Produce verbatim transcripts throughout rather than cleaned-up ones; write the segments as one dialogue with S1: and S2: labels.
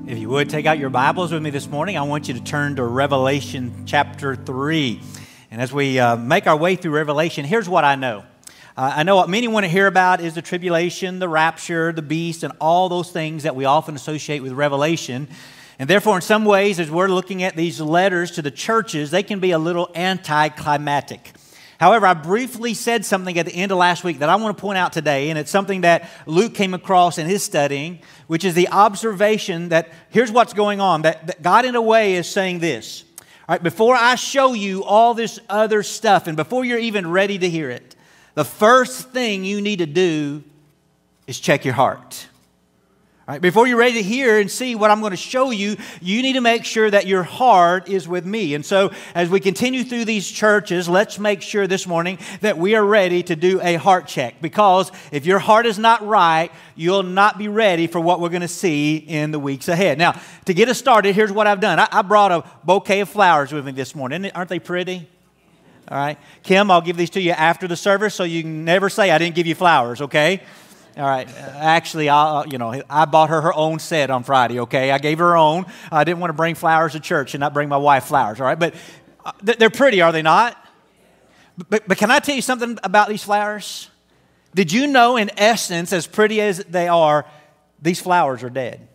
S1: If you would, take out your Bibles with me this morning. I want you to turn to Revelation chapter three. And as we uh, make our way through Revelation, here's what I know. Uh, I know what many want to hear about is the tribulation, the rapture, the beast, and all those things that we often associate with Revelation. And therefore, in some ways, as we're looking at these letters to the churches, they can be a little anticlimactic. However, I briefly said something at the end of last week that I want to point out today, and it's something that Luke came across in his studying, which is the observation that here's what's going on, that, that God in a way is saying this. All right, before I show you all this other stuff, and before you're even ready to hear it, the first thing you need to do is check your heart. All right, before you're ready to hear and see what I'm going to show you, you need to make sure that your heart is with me. And so as we continue through these churches, let's make sure this morning that we are ready to do a heart check. Because if your heart is not right, you'll not be ready for what we're going to see in the weeks ahead. Now, to get us started, here's what I've done. I, I brought a bouquet of flowers with me this morning. Aren't they pretty? All right. Kim, I'll give these to you after the service so you can never say I didn't give you flowers, okay? All right. Actually, I, you know, I bought her her own set on Friday, okay? I gave her her own. I didn't want to bring flowers to church and not bring my wife flowers, all right? But they're pretty, are they not? But, but can I tell you something about these flowers? Did you know, in essence, as pretty as they are, these flowers are dead?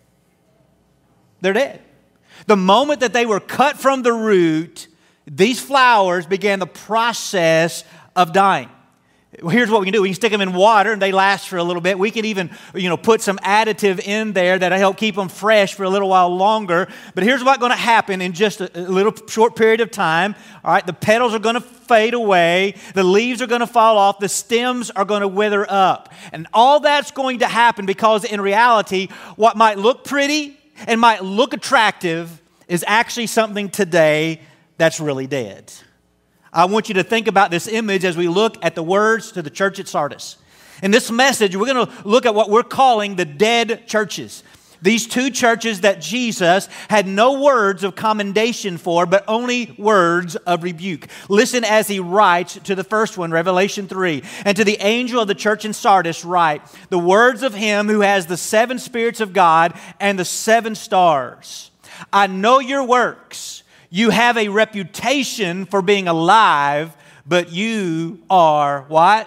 S1: They're dead. The moment that they were cut from the root, these flowers began the process of dying. Here's what we can do. We can stick them in water and they last for a little bit. We can even, you know, put some additive in there that'll help keep them fresh for a little while longer. But here's what's going to happen in just a, a little short period of time. All right, the petals are going to fade away. The leaves are going to fall off. The stems are going to wither up. And all that's going to happen because in reality, what might look pretty and might look attractive is actually something today that's really dead. I want you to think about this image as we look at the words to the church at Sardis. In this message, we're going to look at what we're calling the dead churches. These two churches that Jesus had no words of commendation for, but only words of rebuke. Listen as he writes to the first one, Revelation three. And to the angel of the church in Sardis write, the words of him who has the seven spirits of God and the seven stars. I know your works. You have a reputation for being alive, but you are what?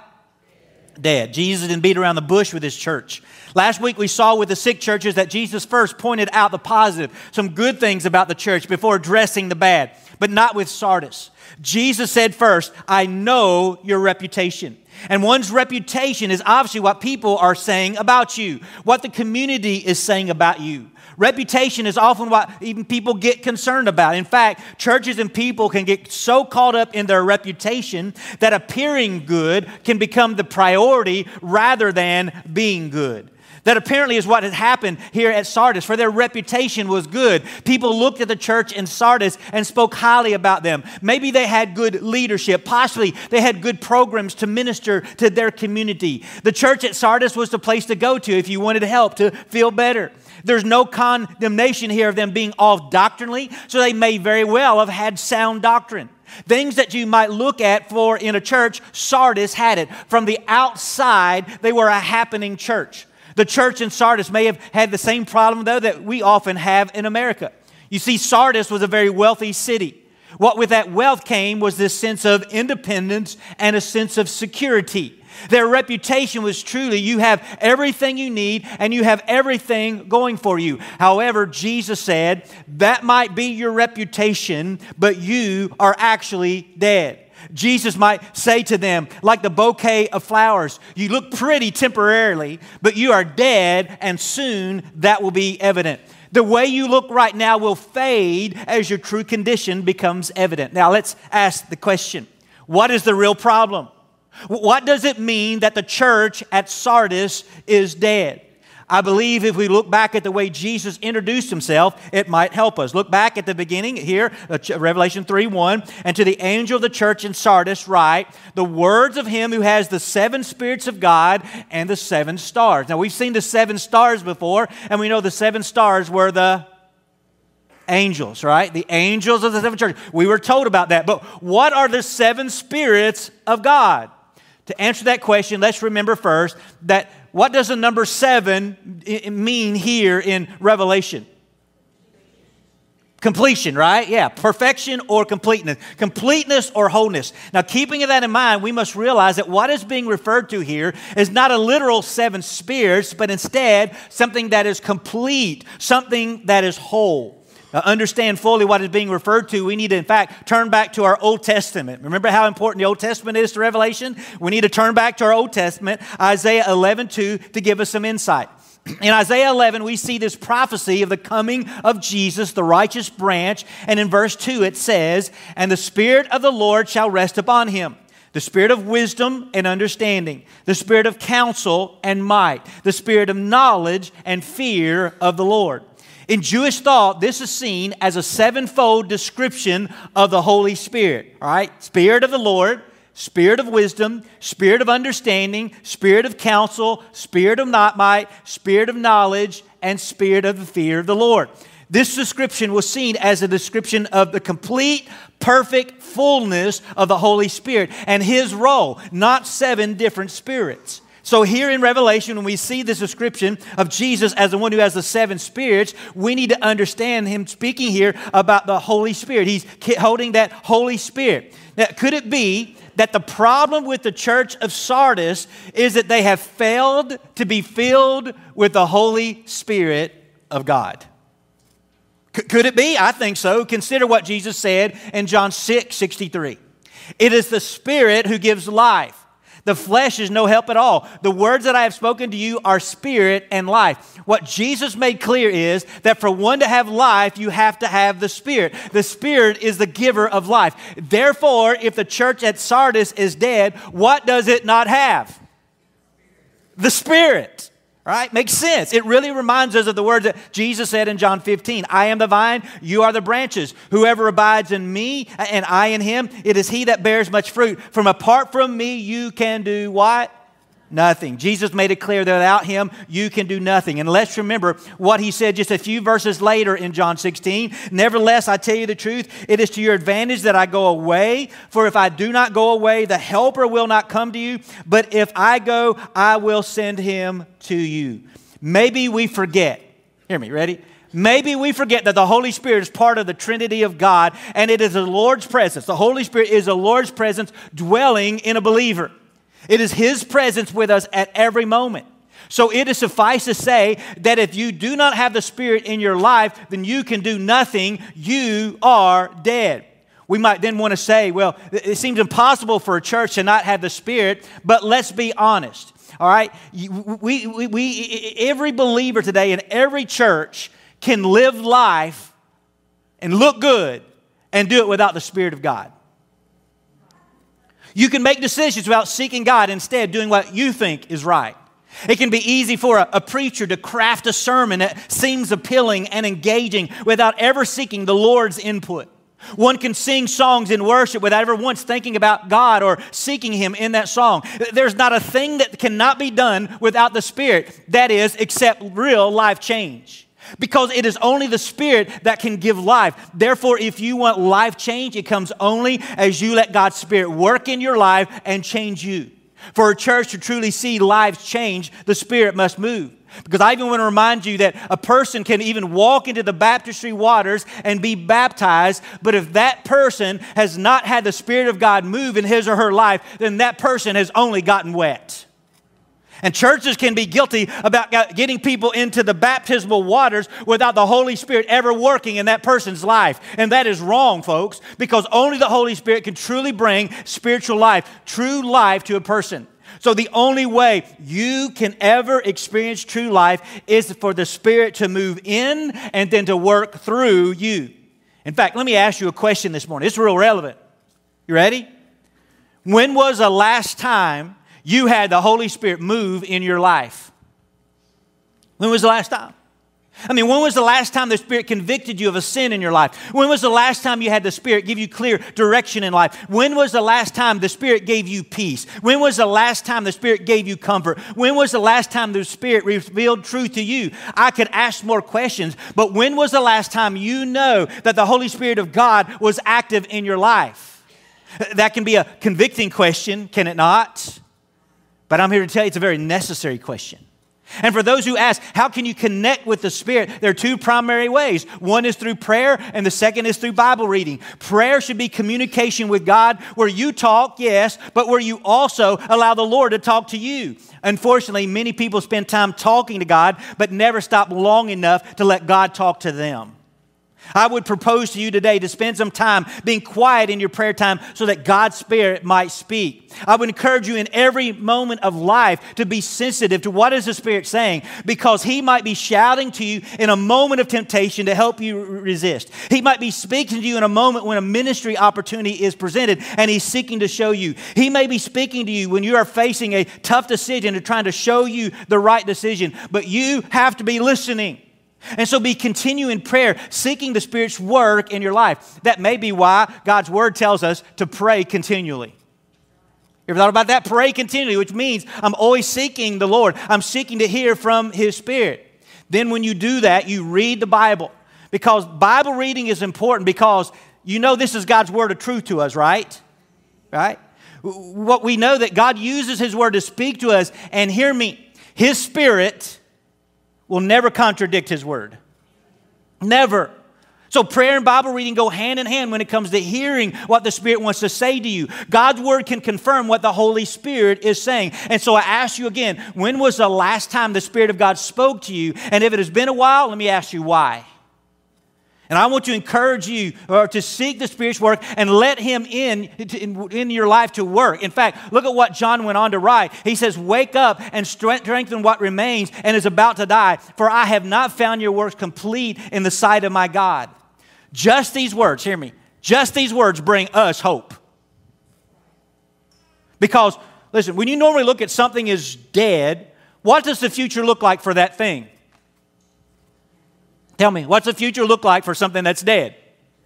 S1: Dead. Jesus didn't beat around the bush with his church. Last week we saw with the sick churches that Jesus first pointed out the positive, some good things about the church before addressing the bad, but not with Sardis. Jesus said first, I know your reputation. And one's reputation is obviously what people are saying about you, what the community is saying about you. Reputation is often what even people get concerned about. In fact, churches and people can get so caught up in their reputation that appearing good can become the priority rather than being good. That apparently is what had happened here at Sardis, for their reputation was good. People looked at the church in Sardis and spoke highly about them. Maybe they had good leadership. Possibly they had good programs to minister to their community. The church at Sardis was the place to go to if you wanted help to feel better. There's no condemnation here of them being off doctrinally, so they may very well have had sound doctrine. Things that you might look at for in a church, Sardis had it. From the outside, they were a happening church. The church in Sardis may have had the same problem, though, that we often have in America. You see, Sardis was a very wealthy city. What with that wealth came was this sense of independence and a sense of security. Their reputation was truly, you have everything you need and you have everything going for you. However, Jesus said, that might be your reputation, but you are actually dead. Jesus might say to them, like the bouquet of flowers, you look pretty temporarily, but you are dead, and soon that will be evident. The way you look right now will fade as your true condition becomes evident. Now let's ask the question, what is the real problem? What does it mean that the church at Sardis is dead? I believe if we look back at the way Jesus introduced himself, it might help us. Look back at the beginning here, Revelation three one. And to the angel of the church in Sardis write, the words of him who has the seven spirits of God and the seven stars. Now we've seen the seven stars before, and we know the seven stars were the angels, right? The angels of the seven churches. We were told about that. But what are the seven spirits of God? To answer that question, let's remember first that what does the number seven mean here in Revelation? Completion, right? Yeah, perfection or completeness. Completeness or wholeness. Now, keeping that in mind, we must realize that what is being referred to here is not a literal seven spirits, but instead something that is complete, something that is whole. Now, understand fully what is being referred to, we need to, in fact, turn back to our Old Testament. Remember how important the Old Testament is to Revelation? We need to turn back to our Old Testament, Isaiah eleven two, to give us some insight. In Isaiah eleven, we see this prophecy of the coming of Jesus, the righteous branch. And in verse two, it says, "And the Spirit of the Lord shall rest upon him, the Spirit of wisdom and understanding, the Spirit of counsel and might, the Spirit of knowledge and fear of the Lord." In Jewish thought, this is seen as a sevenfold description of the Holy Spirit. All right? Spirit of the Lord, Spirit of wisdom, Spirit of understanding, Spirit of counsel, Spirit of might, Spirit of knowledge, and Spirit of the fear of the Lord. This description was seen as a description of the complete, perfect fullness of the Holy Spirit and His role, not seven different spirits. So here in Revelation, when we see this description of Jesus as the one who has the seven spirits, we need to understand Him speaking here about the Holy Spirit. He's holding that Holy Spirit. Now, could it be that the problem with the church of Sardis is that they have failed to be filled with the Holy Spirit of God? C- could it be? I think so. Consider what Jesus said in John six sixty-three. "It is the Spirit who gives life. The flesh is no help at all. The words that I have spoken to you are spirit and life." What Jesus made clear is that for one to have life, you have to have the Spirit. The Spirit is the giver of life. Therefore, if the church at Sardis is dead, what does it not have? The Spirit. Right? Makes sense. It really reminds us of the words that Jesus said in John fifteen. "I am the vine, you are the branches. Whoever abides in me and I in him, it is he that bears much fruit. From apart from me, you can do what? Nothing." Jesus made it clear that without Him, you can do nothing. And let's remember what He said just a few verses later in John sixteen. "Nevertheless, I tell you the truth, it is to your advantage that I go away. For if I do not go away, the Helper will not come to you. But if I go, I will send Him to you." Maybe we forget. Hear me, ready? Maybe we forget that the Holy Spirit is part of the Trinity of God, and it is the Lord's presence. The Holy Spirit is the Lord's presence dwelling in a believer. It is His presence with us at every moment. So it is suffice to say that if you do not have the Spirit in your life, then you can do nothing. You are dead. We might then want to say, well, it seems impossible for a church to not have the Spirit, but let's be honest. All right? We, we, we, every believer today in every church can live life and look good and do it without the Spirit of God. You can make decisions without seeking God, instead doing what you think is right. It can be easy for a, a preacher to craft a sermon that seems appealing and engaging without ever seeking the Lord's input. One can sing songs in worship without ever once thinking about God or seeking Him in that song. There's not a thing that cannot be done without the Spirit, that is, except real life change. Because it is only the Spirit that can give life. Therefore, if you want life change, it comes only as you let God's Spirit work in your life and change you. For a church to truly see lives change, the Spirit must move. Because I even want to remind you that a person can even walk into the baptistry waters and be baptized, but if that person has not had the Spirit of God move in his or her life, then that person has only gotten wet. And churches can be guilty about getting people into the baptismal waters without the Holy Spirit ever working in that person's life. And that is wrong, folks, because only the Holy Spirit can truly bring spiritual life, true life to a person. So the only way you can ever experience true life is for the Spirit to move in and then to work through you. In fact, let me ask you a question this morning. It's real relevant. You ready? When was the last time you had the Holy Spirit move in your life? When was the last time? I mean, when was the last time the Spirit convicted you of a sin in your life? When was the last time you had the Spirit give you clear direction in life? When was the last time the Spirit gave you peace? When was the last time the Spirit gave you comfort? When was the last time the Spirit revealed truth to you? I could ask more questions, but when was the last time you know that the Holy Spirit of God was active in your life? That can be a convicting question, can it not? But I'm here to tell you it's a very necessary question. And for those who ask, how can you connect with the Spirit? There are two primary ways. One is through prayer, and the second is through Bible reading. Prayer should be communication with God where you talk, yes, but where you also allow the Lord to talk to you. Unfortunately, many people spend time talking to God, but never stop long enough to let God talk to them. I would propose to you today to spend some time being quiet in your prayer time so that God's Spirit might speak. I would encourage you in every moment of life to be sensitive to what is the Spirit saying, because He might be shouting to you in a moment of temptation to help you resist. He might be speaking to you in a moment when a ministry opportunity is presented and He's seeking to show you. He may be speaking to you when you are facing a tough decision and trying to show you the right decision, but you have to be listening. And so be continue in prayer, seeking the Spirit's work in your life. That may be why God's Word tells us to pray continually. You ever thought about that? Pray continually, which means I'm always seeking the Lord. I'm seeking to hear from His Spirit. Then when you do that, you read the Bible. Because Bible reading is important because you know this is God's Word of truth to us, right? Right? What we know that God uses His Word to speak to us. And hear me, His Spirit will never contradict His Word. Never. So prayer and Bible reading go hand in hand when it comes to hearing what the Spirit wants to say to you. God's Word can confirm what the Holy Spirit is saying. And so I ask you again, when was the last time the Spirit of God spoke to you? And if it has been a while, let me ask you why. And I want to encourage you or to seek the Spirit's work and let Him in, in in your life to work. In fact, look at what John went on to write. He says, wake up and strengthen what remains and is about to die, for I have not found your works complete in the sight of my God. Just these words, hear me, just these words bring us hope. Because, listen, when you normally look at something as dead, what does the future look like for that thing? Tell me, what's the future look like for something that's dead?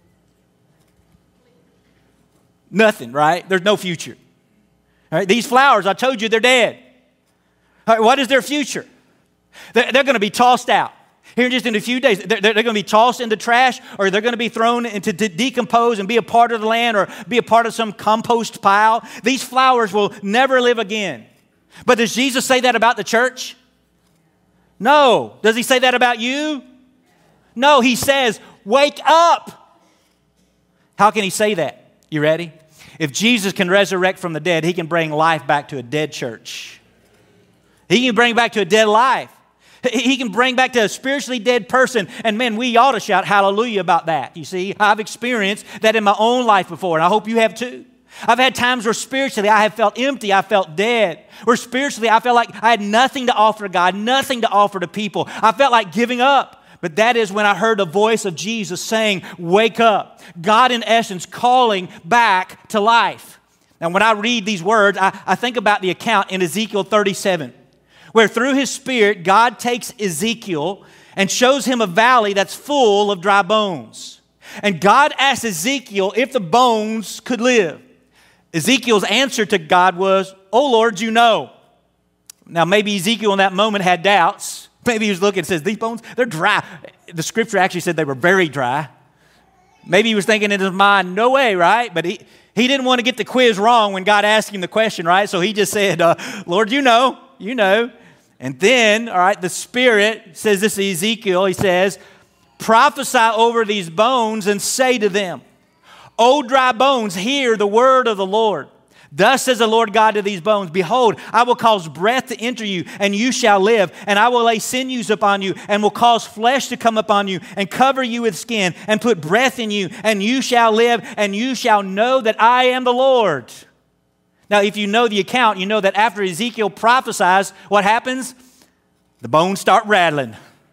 S1: Nothing, right? There's no future. All right, these flowers, I told you, they're dead. All right, what is their future? They're, they're going to be tossed out. Here just in a few days, they're, they're going to be tossed into trash, or they're going to be thrown into de- decompose and be a part of the land or be a part of some compost pile. These flowers will never live again. But does Jesus say that about the church? No. Does He say that about you? No, He says, wake up. How can He say that? You ready? If Jesus can resurrect from the dead, He can bring life back to a dead church. He can bring back to a dead life. He can bring back to a spiritually dead person. And man, we ought to shout hallelujah about that. You see, I've experienced that in my own life before, and I hope you have too. I've had times where spiritually I have felt empty, I felt dead. Where spiritually I felt like I had nothing to offer to God, nothing to offer to people. I felt like giving up. But that is when I heard the voice of Jesus saying, wake up. God, in essence, calling back to life. Now, when I read these words, I, I think about the account in Ezekiel thirty-seven, where through His Spirit, God takes Ezekiel and shows him a valley that's full of dry bones. And God asks Ezekiel if the bones could live. Ezekiel's answer to God was, oh, Lord, you know. Now, maybe Ezekiel in that moment had doubts. Maybe he was looking and says, these bones, they're dry. The scripture actually said they were very dry. Maybe he was thinking in his mind, no way, right? But he, he didn't want to get the quiz wrong when God asked him the question, right? So he just said, uh, Lord, you know, you know. And then, all right, the Spirit says this to Ezekiel. He says, prophesy over these bones and say to them, O dry bones, hear the word of the Lord. Thus says the Lord God to these bones, behold, I will cause breath to enter you, and you shall live. And I will lay sinews upon you, and will cause flesh to come upon you, and cover you with skin, and put breath in you, and you shall live, and you shall know that I am the Lord. Now, if you know the account, you know that after Ezekiel prophesies, what happens? The bones start rattling.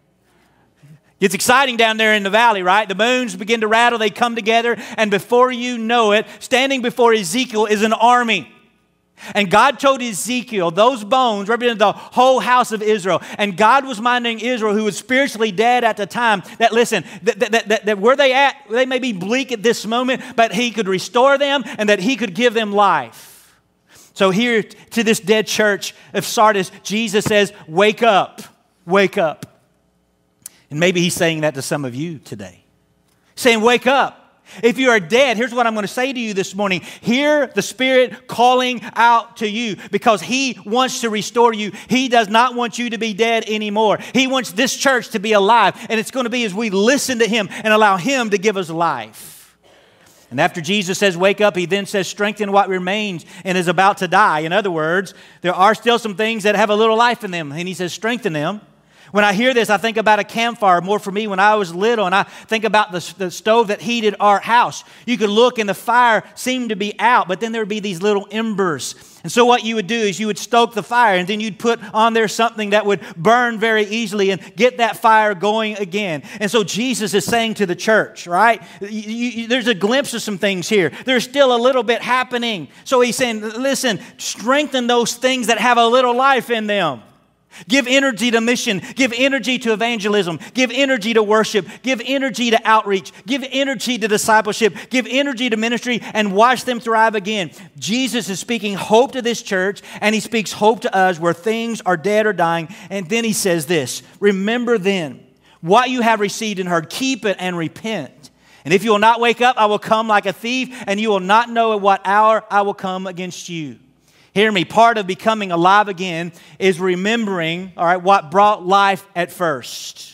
S1: It's exciting down there in the valley, right? The bones begin to rattle, they come together, and before you know it, standing before Ezekiel is an army. And God told Ezekiel, those bones represented the whole house of Israel. And God was minding Israel, who was spiritually dead at the time, that listen, that, that, that, that where they at, they may be bleak at this moment, but He could restore them and that He could give them life. So here to this dead church of Sardis, Jesus says, wake up, wake up. And maybe He's saying that to some of you today. Saying, wake up. If you are dead, here's what I'm going to say to you this morning. Hear the Spirit calling out to you because He wants to restore you. He does not want you to be dead anymore. He wants this church to be alive. And it's going to be as we listen to Him and allow Him to give us life. And after Jesus says, wake up, He then says, strengthen what remains and is about to die. In other words, there are still some things that have a little life in them. And He says, strengthen them. When I hear this, I think about a campfire more for me when I was little, and I think about the, the stove that heated our house. You could look and the fire seemed to be out, but then there would be these little embers. And so what you would do is you would stoke the fire, and then you'd put on there something that would burn very easily and get that fire going again. And so Jesus is saying to the church, right? You, you, there's a glimpse of some things here. There's still a little bit happening. So He's saying, listen, strengthen those things that have a little life in them. Give energy to mission. Give energy to evangelism. Give energy to worship. Give energy to outreach. Give energy to discipleship. Give energy to ministry and watch them thrive again. Jesus is speaking hope to this church, and He speaks hope to us where things are dead or dying. And then He says this, remember then what you have received and heard. Keep it and repent. And if you will not wake up, I will come like a thief, and you will not know at what hour I will come against you. Hear me, part of becoming alive again is remembering, all right, what brought life at first.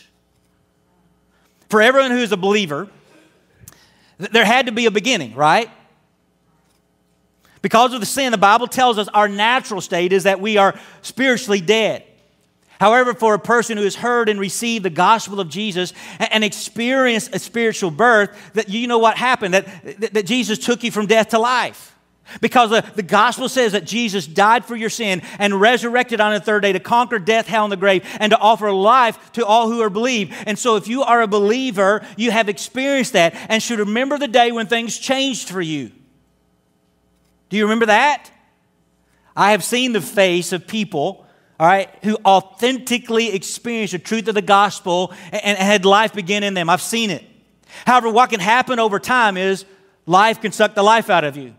S1: For everyone who is a believer, there had to be a beginning, right? Because of the sin, the Bible tells us our natural state is that we are spiritually dead. However, for a person who has heard and received the gospel of Jesus and experienced a spiritual birth, that you know what happened, that, that Jesus took you from death to life. Because the, the gospel says that Jesus died for your sin and resurrected on the third day to conquer death, hell, and the grave and to offer life to all who are believed. And so if you are a believer, you have experienced that and should remember the day when things changed for you. Do you remember that? I have seen the face of people, all right, who authentically experienced the truth of the gospel and, and had life begin in them. I've seen it. However, what can happen over time is life can suck the life out of you.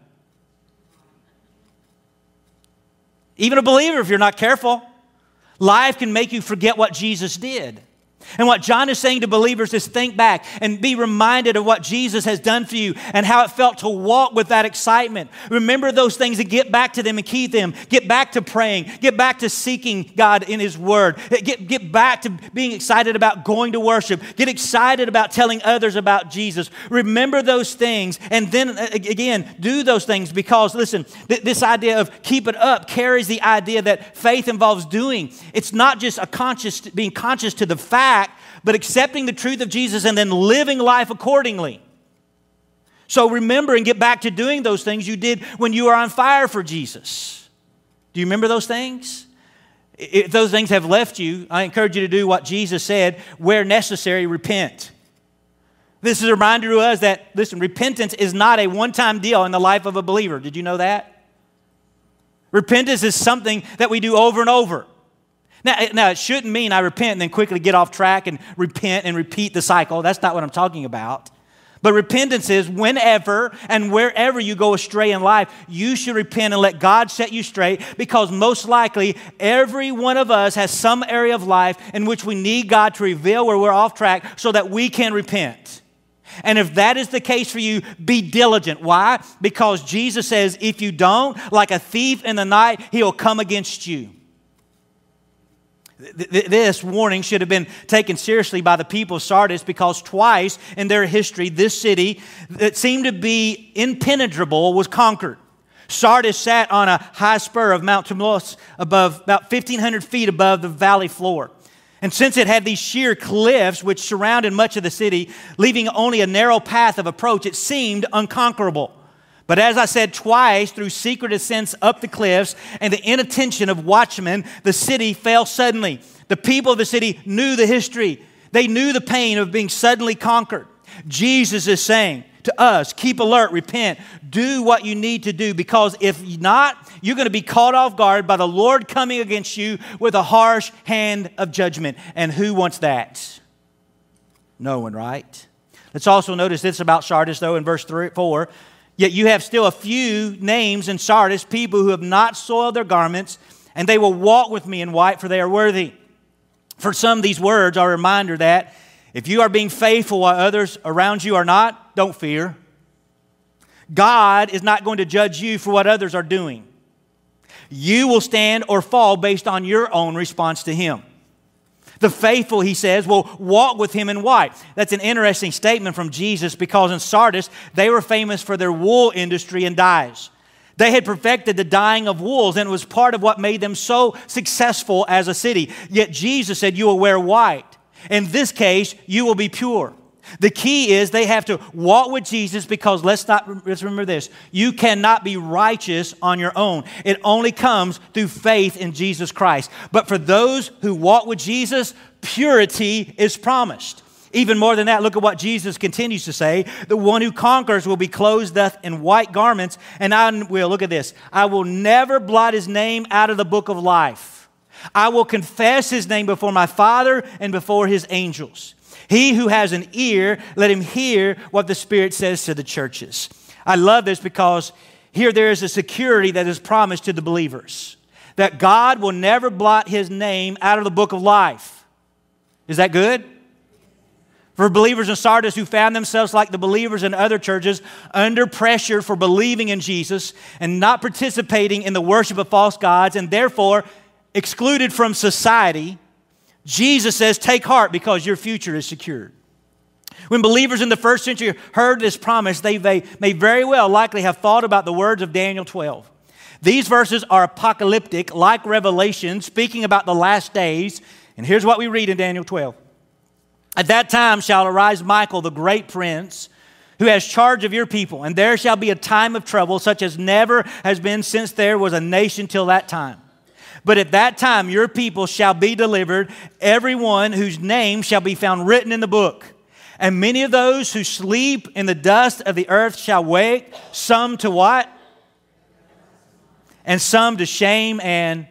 S1: Even a believer, if you're not careful, life can make you forget what Jesus did. And what John is saying to believers is think back and be reminded of what Jesus has done for you and how it felt to walk with that excitement. Remember those things and get back to them and keep them. Get back to praying. Get back to seeking God in His Word. Get, get back to being excited about going to worship. Get excited about telling others about Jesus. Remember those things and then again, do those things because, listen, th- this idea of keep it up carries the idea that faith involves doing. It's not just a conscious, being conscious to the fact, but accepting the truth of Jesus and then living life accordingly. So remember and get back to doing those things you did when you were on fire for Jesus. Do you remember those things? If those things have left you, I encourage you to do what Jesus said, where necessary, repent. This is a reminder to us that, listen, repentance is not a one-time deal in the life of a believer. Did you know that? Repentance is something that we do over and over. Now, now, it shouldn't mean I repent and then quickly get off track and repent and repeat the cycle. That's not what I'm talking about. But repentance is whenever and wherever you go astray in life, you should repent and let God set you straight because most likely every one of us has some area of life in which we need God to reveal where we're off track so that we can repent. And if that is the case for you, be diligent. Why? Because Jesus says if you don't, like a thief in the night, He'll come against you. This warning should have been taken seriously by the people of Sardis because twice in their history, this city that seemed to be impenetrable was conquered. Sardis sat on a high spur of Mount Tumulus above, about fifteen hundred feet above the valley floor. And since it had these sheer cliffs which surrounded much of the city, leaving only a narrow path of approach, it seemed unconquerable. But as I said twice, through secret ascents up the cliffs and the inattention of watchmen, the city fell suddenly. The people of the city knew the history. They knew the pain of being suddenly conquered. Jesus is saying to us, keep alert, repent, do what you need to do, because if not, you're going to be caught off guard by the Lord coming against you with a harsh hand of judgment. And who wants that? No one, right? Let's also notice this about Sardis, though, in verse three, four. Yet you have still a few names in Sardis, people who have not soiled their garments, and they will walk with me in white, for they are worthy. For some, these words are a reminder that if you are being faithful while others around you are not, don't fear. God is not going to judge you for what others are doing. You will stand or fall based on your own response to Him. The faithful, he says, will walk with Him in white. That's an interesting statement from Jesus because in Sardis, they were famous for their wool industry and dyes. They had perfected the dyeing of wools, and it was part of what made them so successful as a city. Yet Jesus said, you will wear white. In this case, you will be pure. The key is they have to walk with Jesus because let's not let's remember this. You cannot be righteous on your own. It only comes through faith in Jesus Christ. But for those who walk with Jesus, purity is promised. Even more than that, look at what Jesus continues to say. The one who conquers will be clothed in white garments, and I will, look at this, I will never blot his name out of the book of life. I will confess his name before my Father and before his angels. He who has an ear, let him hear what the Spirit says to the churches. I love this because here there is a security that is promised to the believers. That God will never blot His name out of the book of life. Is that good? For believers in Sardis who found themselves like the believers in other churches under pressure for believing in Jesus and not participating in the worship of false gods and therefore excluded from society, Jesus says, take heart because your future is secured. When believers in the first century heard this promise, they, they may very well likely have thought about the words of Daniel twelve. These verses are apocalyptic, like Revelation, speaking about the last days. And here's what we read in Daniel twelve. At that time shall arise Michael, the great prince, who has charge of your people, and there shall be a time of trouble such as never has been since there was a nation till that time. But at that time your people shall be delivered, every one whose name shall be found written in the book. And many of those who sleep in the dust of the earth shall wake, some to what? And some to shame and...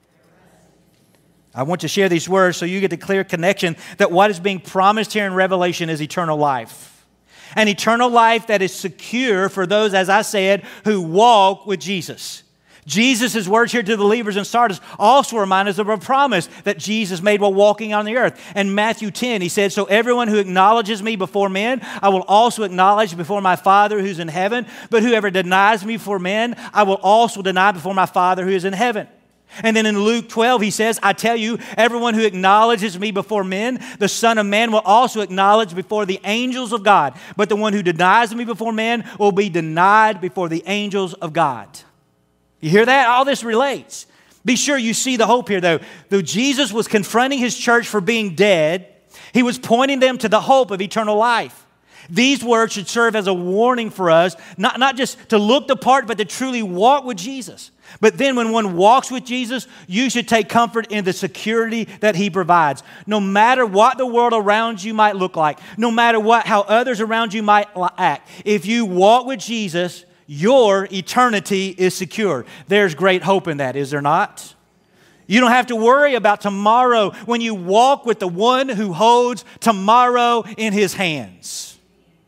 S1: I want to share these words so you get the clear connection that what is being promised here in Revelation is eternal life. An eternal life that is secure for those, as I said, who walk with Jesus. Jesus' words here to the believers in Sardis also remind us of a promise that Jesus made while walking on the earth. In Matthew ten, He said, so everyone who acknowledges me before men, I will also acknowledge before my Father who's in heaven. But whoever denies me before men, I will also deny before my Father who is in heaven. And then in Luke twelve, He says, I tell you, everyone who acknowledges me before men, the Son of Man will also acknowledge before the angels of God. But the one who denies me before men will be denied before the angels of God. You hear that? All this relates. Be sure you see the hope here, though. Though Jesus was confronting His church for being dead, He was pointing them to the hope of eternal life. These words should serve as a warning for us, not, not just to look the part, but to truly walk with Jesus. But then when one walks with Jesus, you should take comfort in the security that He provides. No matter what the world around you might look like, no matter what how others around you might act, if you walk with Jesus, your eternity is secure. There's great hope in that, is there not? You don't have to worry about tomorrow when you walk with the one who holds tomorrow in His hands.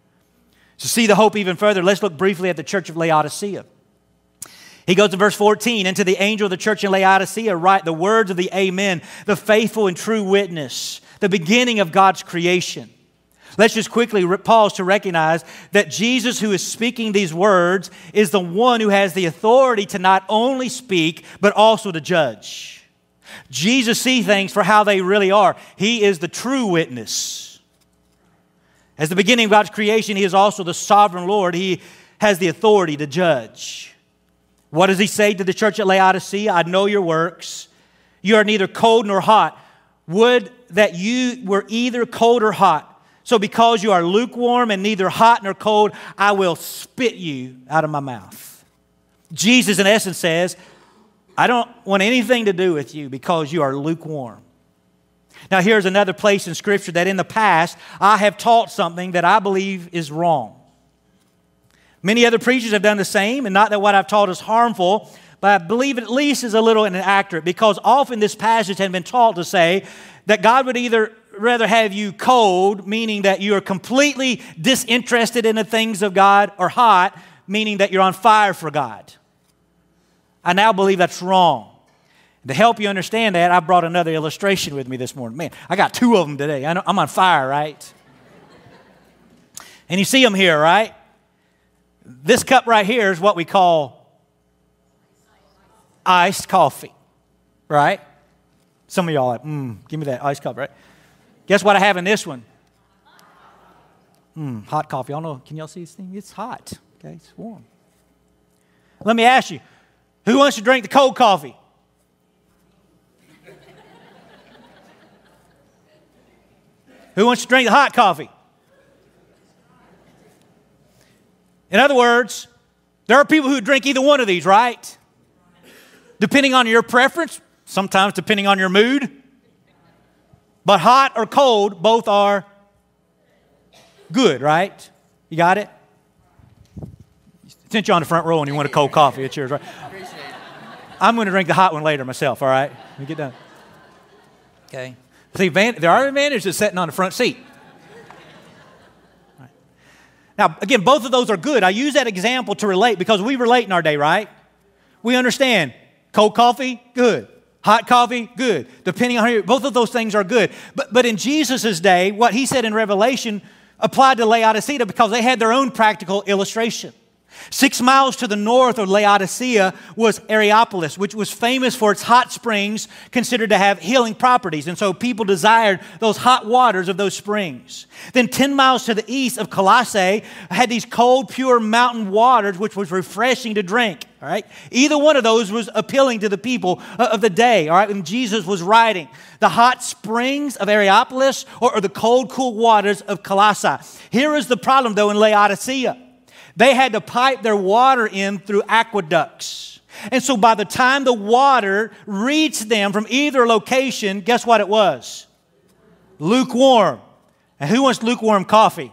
S1: To see the hope even further, let's look briefly at the church of Laodicea. He goes to verse fourteen, and to the angel of the church in Laodicea write the words of the Amen, the faithful and true witness, the beginning of God's creation. Let's just quickly pause to recognize that Jesus, who is speaking these words, is the one who has the authority to not only speak, but also to judge. Jesus sees things for how they really are. He is the true witness. As the beginning of God's creation, He is also the sovereign Lord. He has the authority to judge. What does He say to the church at Laodicea? I know your works. You are neither cold nor hot. Would that you were either cold or hot. So because you are lukewarm and neither hot nor cold, I will spit you out of my mouth. Jesus, in essence, says, I don't want anything to do with you because you are lukewarm. Now, here's another place in Scripture that in the past, I have taught something that I believe is wrong. Many other preachers have done the same, and not that what I've taught is harmful, but I believe it at least is a little inaccurate because often this passage has been taught to say that God would either rather have you cold, meaning that you are completely disinterested in the things of God, or hot, meaning that you're on fire for God. I now believe that's wrong. To help you understand that, I brought another illustration with me this morning. Man, I got two of them today. I know, I'm on fire, right? And you see them here, right? This cup right here is what we call iced coffee, right? Some of y'all are like, mm, give me that iced cup, right? Guess what I have in this one? Mm, hot coffee. Y'all know, can y'all see this thing? It's hot, okay? It's warm. Let me ask you, who wants to drink the cold coffee? Who wants to drink the hot coffee? In other words, there are people who drink either one of these, right? Depending on your preference, sometimes depending on your mood. But hot or cold, both are good, right? You got it? Since you're on the front row and you want a cold coffee, it's yours, right? I'm going to drink the hot one later myself, all right? Let me get done. Okay. See, there are advantages to sitting on the front seat. Right. Now, again, both of those are good. I use that example to relate because we relate in our day, right? We understand cold coffee, good. Hot coffee, good. Depending on how you, both of those things are good. But, but in Jesus' day, what he said in Revelation applied to Laodicea because they had their own practical illustration. Six miles to the north of Laodicea was Areopolis, which was famous for its hot springs considered to have healing properties. And so people desired those hot waters of those springs. Then ten miles to the east of Colossae had these cold, pure mountain waters, which was refreshing to drink. All right? Either one of those was appealing to the people of the day, all right, when Jesus was writing. The hot springs of Areopolis or, or the cold, cool waters of Colossae. Here is the problem, though, in Laodicea. They had to pipe their water in through aqueducts. And so by the time the water reached them from either location, guess what it was? Lukewarm. And who wants lukewarm coffee?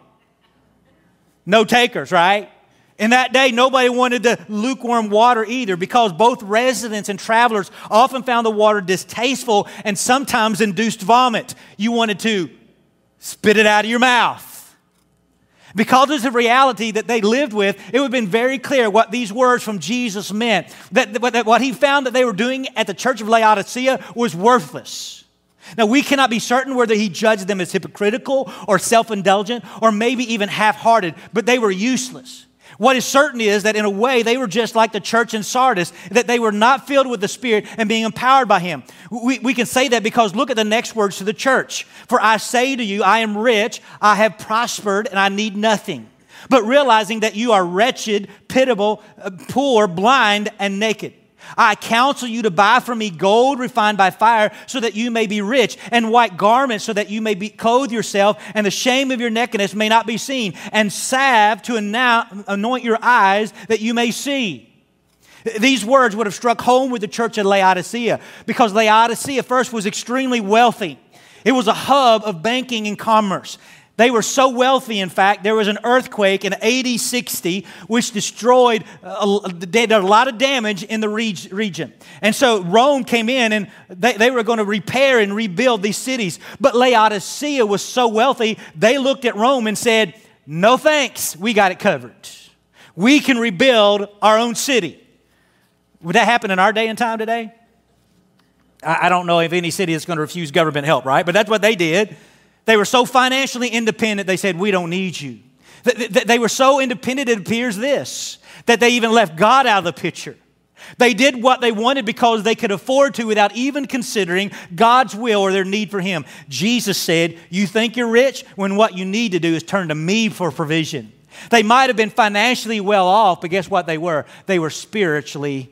S1: No takers, right? In that day, nobody wanted the lukewarm water either because both residents and travelers often found the water distasteful and sometimes induced vomit. You wanted to spit it out of your mouth. Because of the reality that they lived with, it would have been very clear what these words from Jesus meant. That, that what he found that they were doing at the church of Laodicea was worthless. Now, we cannot be certain whether he judged them as hypocritical or self-indulgent or maybe even half-hearted, but they were useless. What is certain is that in a way they were just like the church in Sardis, that they were not filled with the Spirit and being empowered by Him. We, we can say that because look at the next words to the church. For I say to you, I am rich, I have prospered, and I need nothing. But realizing that you are wretched, pitiable, poor, blind, and naked. I counsel you to buy from me gold refined by fire so that you may be rich, and white garments so that you may be clothe yourself, and the shame of your nakedness may not be seen, and salve to anoint your eyes that you may see. These words would have struck home with the church at Laodicea because Laodicea first was extremely wealthy. It was a hub of banking and commerce. They were so wealthy, in fact, there was an earthquake in A D sixty which destroyed, a, did a lot of damage in the region. And so Rome came in and they, they were going to repair and rebuild these cities. But Laodicea was so wealthy, they looked at Rome and said, no thanks, we got it covered. We can rebuild our own city. Would that happen in our day and time today? I, I don't know if any city is going to refuse government help, right? But that's what they did. They were so financially independent, they said, we don't need you. They were so independent, it appears this, that they even left God out of the picture. They did what they wanted because they could afford to without even considering God's will or their need for Him. Jesus said, you think you're rich when what you need to do is turn to me for provision. They might have been financially well off, but guess what they were? They were spiritually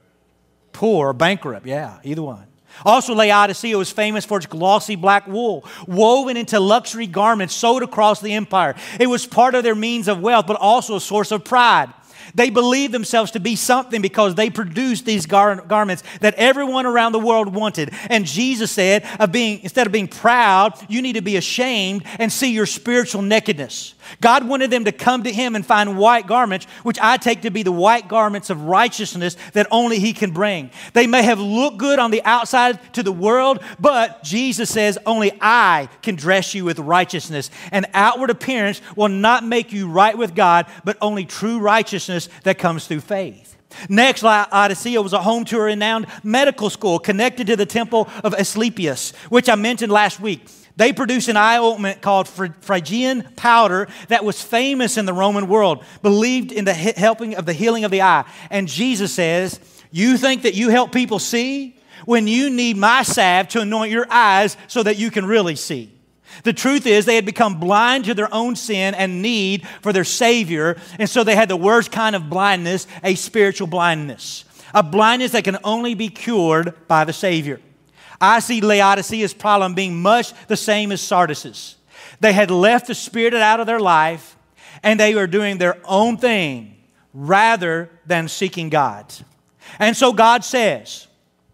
S1: poor or bankrupt. Yeah, either one. Also, Laodicea was famous for its glossy black wool, woven into luxury garments sold across the empire. It was part of their means of wealth, but also a source of pride. They believed themselves to be something because they produced these gar- garments that everyone around the world wanted. And Jesus said, of being, instead of being proud, you need to be ashamed and see your spiritual nakedness. God wanted them to come to Him and find white garments, which I take to be the white garments of righteousness that only He can bring. They may have looked good on the outside to the world, but Jesus says, only I can dress you with righteousness. And outward appearance will not make you right with God, but only true righteousness that comes through faith. Next, Laodicea was a home to a renowned medical school connected to the temple of Asclepius, which I mentioned last week. They produced an eye ointment called Phrygian powder that was famous in the Roman world, believed in the helping of the healing of the eye. And Jesus says, you think that you help people see when you need my salve to anoint your eyes so that you can really see. The truth is they had become blind to their own sin and need for their Savior, and so they had the worst kind of blindness, a spiritual blindness, a blindness that can only be cured by the Savior. I see Laodicea's problem being much the same as Sardis's. They had left the Spirit out of their life, and they were doing their own thing rather than seeking God. And so God says,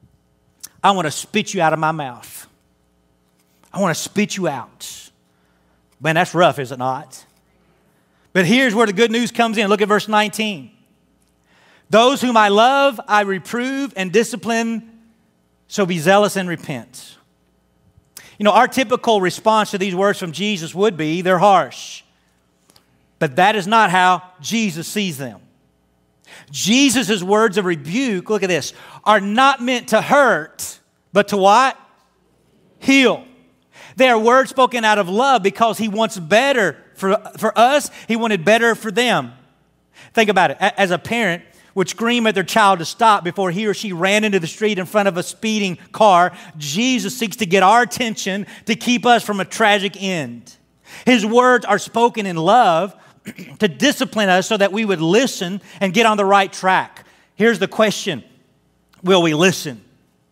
S1: I want to spit you out of my mouth. I want to spit you out. Man, that's rough, is it not? But here's where the good news comes in. Look at verse nineteen. Those whom I love, I reprove and discipline, so be zealous and repent. You know, our typical response to these words from Jesus would be, they're harsh. But that is not how Jesus sees them. Jesus' words of rebuke, look at this, are not meant to hurt, but to what? Heal. They are words spoken out of love because He wants better for, for us. He wanted better for them. Think about it. As a parent would scream at their child to stop before he or she ran into the street in front of a speeding car, Jesus seeks to get our attention to keep us from a tragic end. His words are spoken in love to discipline us so that we would listen and get on the right track. Here's the question. Will we listen?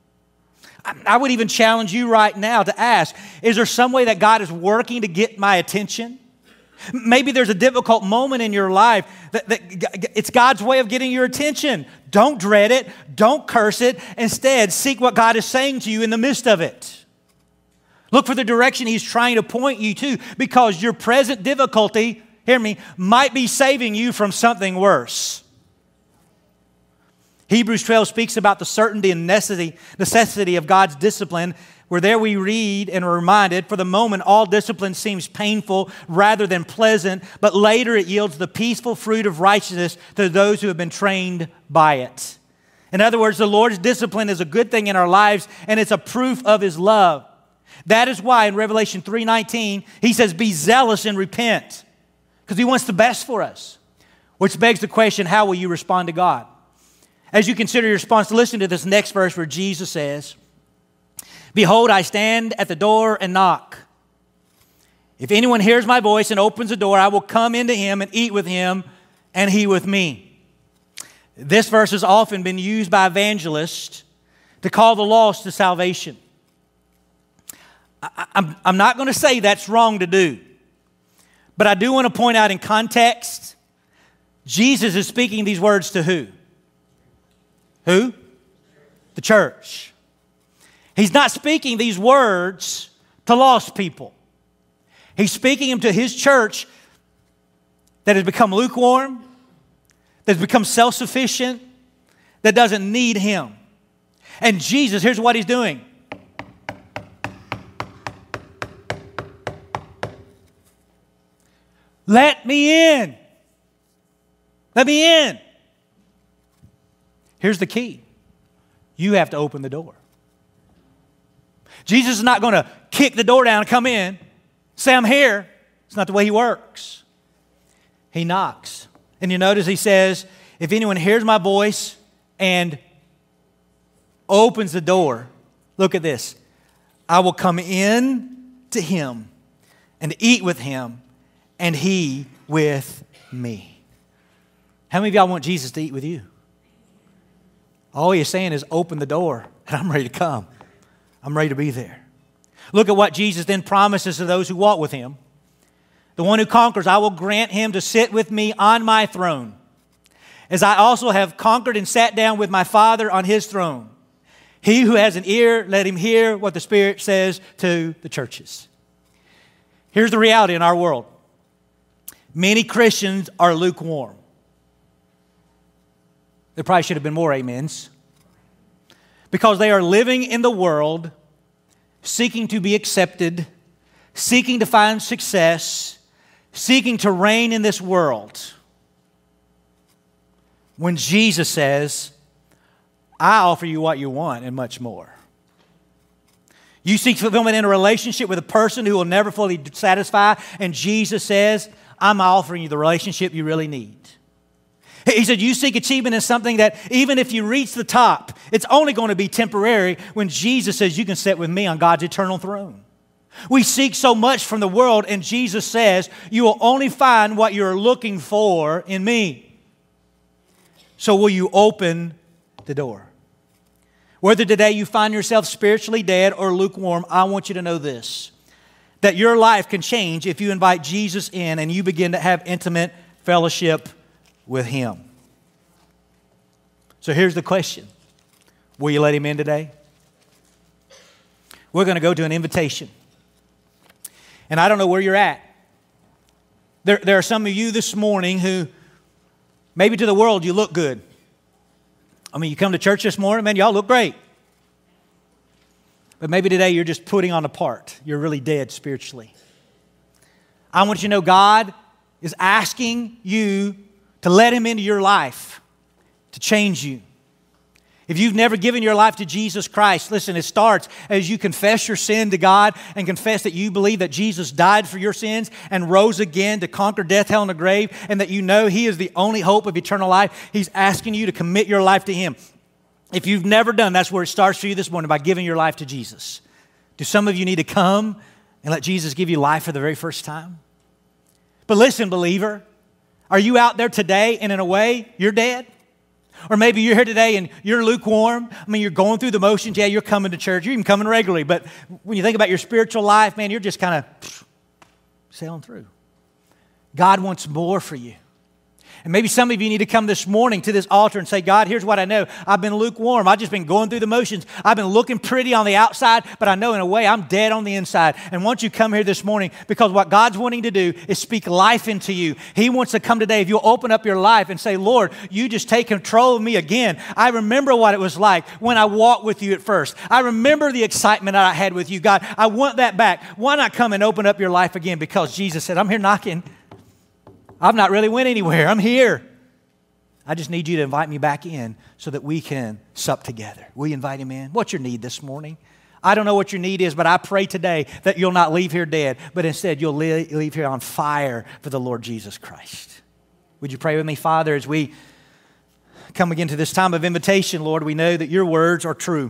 S1: I would even challenge you right now to ask, is there some way that God is working to get my attention? Maybe there's a difficult moment in your life that, that it's God's way of getting your attention. Don't dread it. Don't curse it. Instead, seek what God is saying to you in the midst of it. Look for the direction He's trying to point you to, because your present difficulty, hear me, might be saving you from something worse. Hebrews twelve speaks about the certainty and necessity, necessity of God's discipline, where there we read and are reminded, for the moment all discipline seems painful rather than pleasant, but later it yields the peaceful fruit of righteousness to those who have been trained by it. In other words, the Lord's discipline is a good thing in our lives, and it's a proof of His love. That is why in Revelation three nineteen, He says, be zealous and repent, because He wants the best for us. Which begs the question, how will you respond to God? As you consider your response, listen to this next verse where Jesus says, behold, I stand at the door and knock. If anyone hears my voice and opens the door, I will come into him and eat with him and he with me. This verse has often been used by evangelists to call the lost to salvation. I, I'm, I'm not going to say that's wrong to do, but I do want to point out in context, Jesus is speaking these words to who? Who? The church. He's not speaking these words to lost people. He's speaking them to His church that has become lukewarm, that has become self-sufficient, that doesn't need Him. And Jesus, here's what He's doing. Let me in. Let me in. Here's the key. You have to open the door. Jesus is not going to kick the door down and come in, say, I'm here. It's not the way He works. He knocks. And you notice He says, if anyone hears my voice and opens the door, look at this. I will come in to him and eat with him and he with me. How many of y'all want Jesus to eat with you? All He is saying is open the door and I'm ready to come. I'm ready to be there. Look at what Jesus then promises to those who walk with Him. The one who conquers, I will grant him to sit with me on my throne, as I also have conquered and sat down with my Father on His throne. He who has an ear, let him hear what the Spirit says to the churches. Here's the reality in our world. Many Christians are lukewarm. There probably should have been more amens. Because they are living in the world, seeking to be accepted, seeking to find success, seeking to reign in this world. When Jesus says, I offer you what you want and much more. You seek fulfillment in a relationship with a person who will never fully satisfy, and Jesus says, I'm offering you the relationship you really need. He said, you seek achievement in something that even if you reach the top, it's only going to be temporary, when Jesus says you can sit with me on God's eternal throne. We seek so much from the world, and Jesus says you will only find what you're looking for in me. So will you open the door? Whether today you find yourself spiritually dead or lukewarm, I want you to know this, that your life can change if you invite Jesus in and you begin to have intimate fellowship with Him. So here's the question. Will you let Him in today? We're going to go to an invitation. And I don't know where you're at. There, there are some of you this morning who, maybe to the world, you look good. I mean, you come to church this morning, man, y'all look great. But maybe today you're just putting on a part. You're really dead spiritually. I want you to know God is asking you to let Him into your life, to change you. If you've never given your life to Jesus Christ, listen, it starts as you confess your sin to God and confess that you believe that Jesus died for your sins and rose again to conquer death, hell, and the grave, and that you know He is the only hope of eternal life. He's asking you to commit your life to Him. If you've never done, that's where it starts for you this morning, by giving your life to Jesus. Do some of you need to come and let Jesus give you life for the very first time? But listen, believer, are you out there today and in a way you're dead? Or maybe you're here today and you're lukewarm. I mean, you're going through the motions. Yeah, you're coming to church. You're even coming regularly. But when you think about your spiritual life, man, you're just kind of sailing through. God wants more for you. And maybe some of you need to come this morning to this altar and say, God, here's what I know. I've been lukewarm. I've just been going through the motions. I've been looking pretty on the outside, but I know in a way I'm dead on the inside. And why don't you come here this morning, because what God's wanting to do is speak life into you. He wants to come today. If you'll open up your life and say, Lord, you just take control of me again. I remember what it was like when I walked with you at first. I remember the excitement that I had with you. God, I want that back. Why not come and open up your life again? Because Jesus said, I'm here knocking. I've not really went anywhere. I'm here. I just need you to invite me back in so that we can sup together. Will you invite Him in? What's your need this morning? I don't know what your need is, but I pray today that you'll not leave here dead, but instead you'll leave here on fire for the Lord Jesus Christ. Would you pray with me, Father, as we come again to this time of invitation, Lord? We know that your words are true.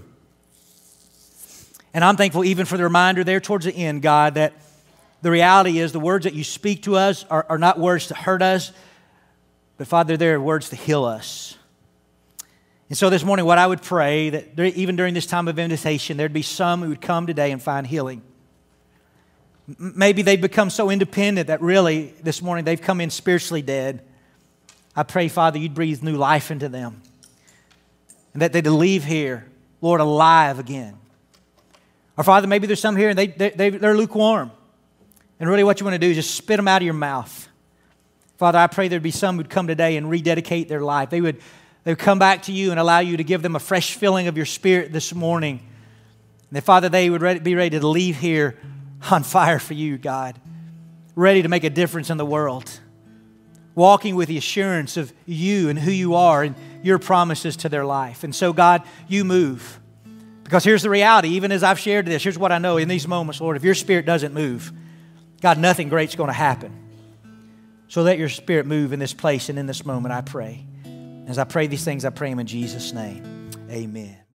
S1: And I'm thankful even for the reminder there towards the end, God, that the reality is the words that you speak to us are, are not words to hurt us, but Father, they're words to heal us. And so this morning, what I would pray, that there, even during this time of invitation, there'd be some who would come today and find healing. M- maybe they've become so independent that really this morning they've come in spiritually dead. I pray, Father, you'd breathe new life into them, and that they'd leave here, Lord, alive again. Or Father, maybe there's some here and they, they, they, they're lukewarm. And really what you want to do is just spit them out of your mouth. Father, I pray there'd be some who'd come today and rededicate their life. They would, they would come back to you and allow you to give them a fresh filling of your Spirit this morning. And that, Father, they would ready, be ready to leave here on fire for you, God. Ready to make a difference in the world. Walking with the assurance of you and who you are and your promises to their life. And so, God, you move. Because here's the reality. Even as I've shared this, here's what I know in these moments, Lord. If your Spirit doesn't move, God, nothing great's going to happen. So let your Spirit move in this place and in this moment, I pray. As I pray these things, I pray them in Jesus' name. Amen.